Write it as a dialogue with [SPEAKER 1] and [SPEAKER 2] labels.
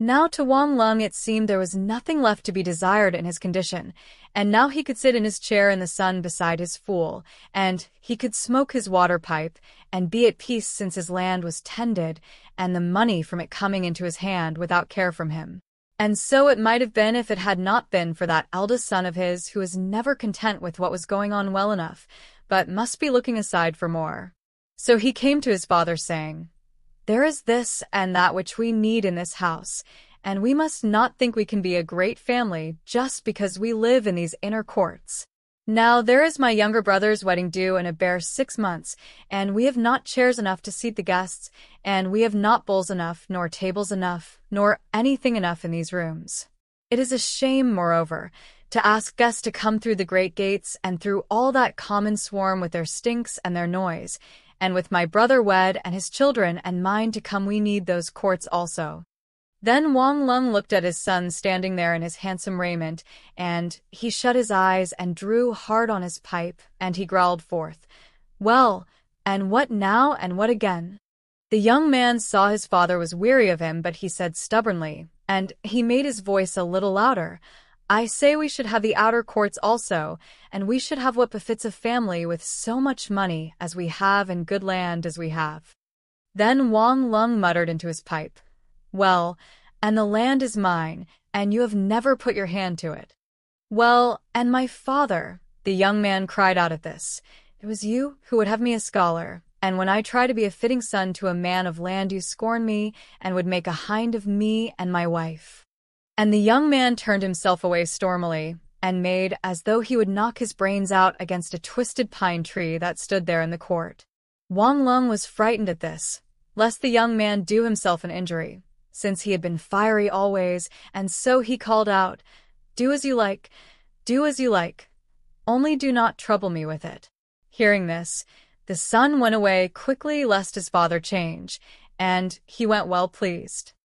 [SPEAKER 1] Now to Wang Lung it seemed there was nothing left to be desired in his condition, and now he could sit in his chair in the sun beside his fool, and he could smoke his water pipe, and be at peace since his land was tended, and the money from it coming into his hand without care from him. And so it might have been if it had not been for that eldest son of his who was never content with what was going on well enough, but must be looking aside for more. So he came to his father saying, "There is this and that which we need in this house, and we must not think we can be a great family just because we live in these inner courts. Now there is my younger brother's wedding due in a bare 6 months, and we have not chairs enough to seat the guests, and we have not bowls enough, nor tables enough, nor anything enough in these rooms. It is a shame, moreover, to ask guests to come through the great gates and through all that common swarm with their stinks and their noise, and with my brother wed and his children and mine to come we need those courts also." Then Wang Lung looked at his son standing there in his handsome raiment, and he shut his eyes and drew hard on his pipe, and he growled forth, "Well, and what now and what again?" The young man saw his father was weary of him, but he said stubbornly, and he made his voice a little louder, "I say we should have the outer courts also, and we should have what befits a family with so much money as we have and good land as we have." Then Wang Lung muttered into his pipe, "Well, and the land is mine, and you have never put your hand to it." "Well, and my father," the young man cried out at this, "it was you who would have me a scholar, and when I try to be a fitting son to a man of land you scorn me, and would make a hind of me and my wife." And the young man turned himself away stormily, and made as though he would knock his brains out against a twisted pine tree that stood there in the court. Wang Lung was frightened at this, lest the young man do himself an injury, since he had been fiery always, and so he called out, "Do as you like, do as you like, only do not trouble me with it." Hearing this, the son went away quickly lest his father change, and he went well pleased.